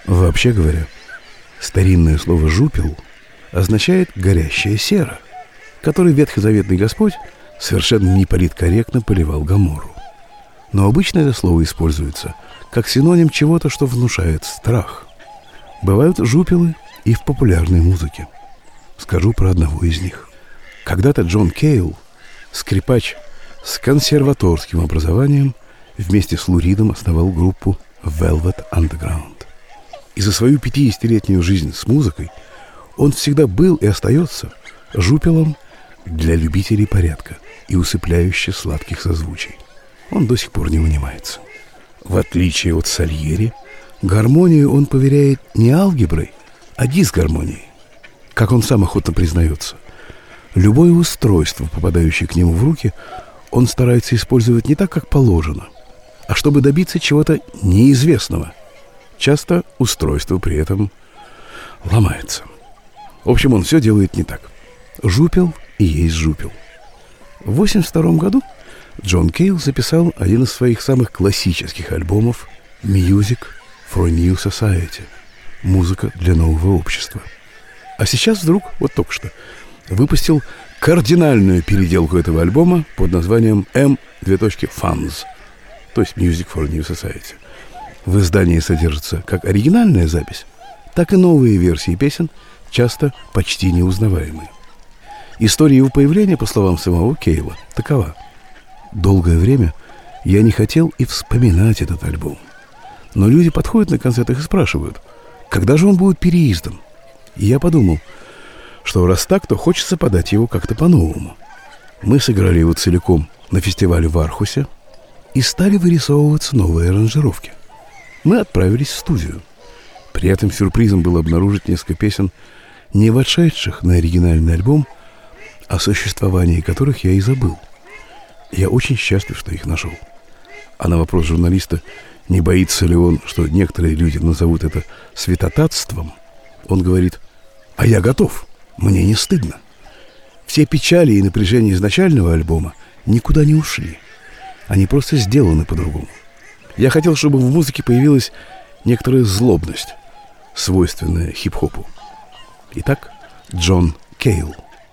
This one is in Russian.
Вообще говоря, старинное слово «жупел» означает «горящая сера», которой ветхозаветный Господь совершенно неполиткорректно поливал Гоморру. Но обычно это слово используется как синоним чего-то, что внушает страх. Бывают жупелы и в популярной музыке. Скажу про одного из них. Когда-то Джон Кейл, скрипач с консерваторским образованием, вместе с Лу Ридом основал группу Velvet Underground. И за свою 50-летнюю жизнь с музыкой он всегда был и остается жупелом для любителей порядка и усыпляюще сладких созвучий. Он до сих пор не унимается. В отличие от Сальери, гармонию он поверяет не алгеброй, а дисгармонией. Как он сам охотно признается, любое устройство, попадающее к нему в руки, он старается использовать не так, как положено, а чтобы добиться чего-то неизвестного. Часто устройство при этом ломается. В общем, он все делает не так. Жупел и есть жупел. В 1982 году Джон Кейл записал один из своих самых классических альбомов «Music for a New Society» – «Музыка для нового общества». А сейчас вдруг, вот только что, выпустил кардинальную переделку этого альбома под названием M:2.Fans, то есть «Music for a New Society». В издании содержится как оригинальная запись, так и новые версии песен, часто почти неузнаваемые. История его появления, по словам самого Кейла, такова. Долгое время я не хотел и вспоминать этот альбом. Но люди подходят на концертах и спрашивают, когда же он будет переиздан? И я подумал, что раз так, то хочется подать его как-то по-новому. Мы сыграли его целиком на фестивале в Архусе и стали вырисовываться новые аранжировки. Мы отправились в студию. При этом сюрпризом было обнаружить несколько песен, не вошедших на оригинальный альбом, о существовании которых я и забыл. Я очень счастлив, что их нашел. А на вопрос журналиста, не боится ли он, что некоторые люди назовут это святотатством, он говорит: «А я готов, мне не стыдно. Все печали и напряжения изначального альбома никуда не ушли. Они просто сделаны по-другому. Я хотел, чтобы в музыке появилась некоторая злобность, свойственная хип-хопу». Итак, Джон Кейл.